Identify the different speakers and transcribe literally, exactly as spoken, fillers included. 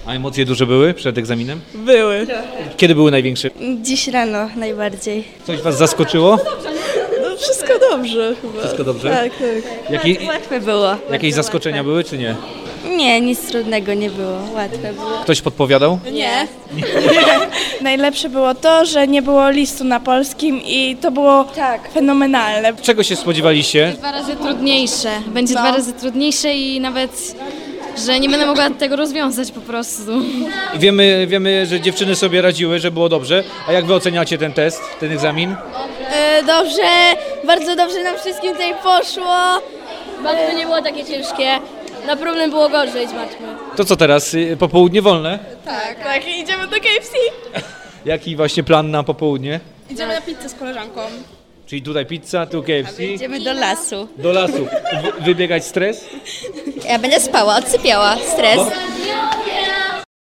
Speaker 1: A emocje duże były przed egzaminem?
Speaker 2: Były.
Speaker 1: Kiedy były największe?
Speaker 2: Dziś rano najbardziej.
Speaker 1: Coś was zaskoczyło?
Speaker 2: No wszystko dobrze chyba.
Speaker 1: Wszystko dobrze?
Speaker 2: Tak, tak.
Speaker 1: Jakie,
Speaker 2: Łatwe było.
Speaker 1: jakieś zaskoczenia były, czy nie?
Speaker 2: Nie, nic trudnego nie było. Łatwe było.
Speaker 1: Ktoś podpowiadał?
Speaker 2: Nie. Najlepsze było to, że nie było listu na polskim i to było tak fenomenalne.
Speaker 1: Czego się spodziewaliście?
Speaker 3: Dwa razy trudniejsze. Będzie dwa razy trudniejsze i nawet, że nie będę mogła tego rozwiązać po prostu.
Speaker 1: Wiemy, wiemy, że dziewczyny sobie radziły, że było dobrze. A jak wy oceniacie ten test, ten egzamin?
Speaker 4: E, dobrze, bardzo dobrze nam wszystkim tutaj poszło. Matmy nie było takie ciężkie. Na problem było gorzej z matmy.
Speaker 1: To co teraz? Y, Popołudnie wolne?
Speaker 2: Tak, tak. I idziemy do K F C.
Speaker 1: Jaki właśnie plan na popołudnie?
Speaker 2: Idziemy na pizzę z koleżanką.
Speaker 1: Czyli tutaj pizza, tu K F C.
Speaker 2: Idziemy do lasu.
Speaker 1: Do lasu. W- wybiegać stres?
Speaker 4: Ja będę spała, odsypiała, stres.